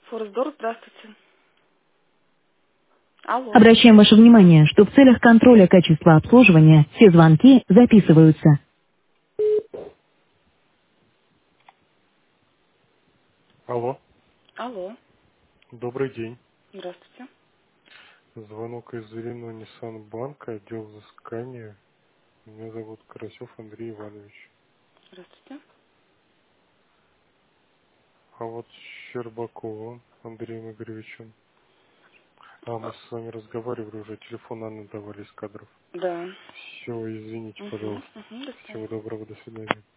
Форсдор, здравствуйте. Алло. Обращаем ваше внимание, что в целях контроля качества обслуживания все звонки записываются. Алло, Алло. добрый день. Здравствуйте. Звонок из Ирину Ниссан Банка, отдел взыскания. Меня зовут Карасев Андрей Иванович. Здравствуйте. А вот с Щербаковым Андреем Игоревичем. Мы с вами разговаривали уже, телефон Анны давали из кадров. Да. Все, извините, Угу. пожалуйста. Угу. До свидания. Всего доброго, до свидания.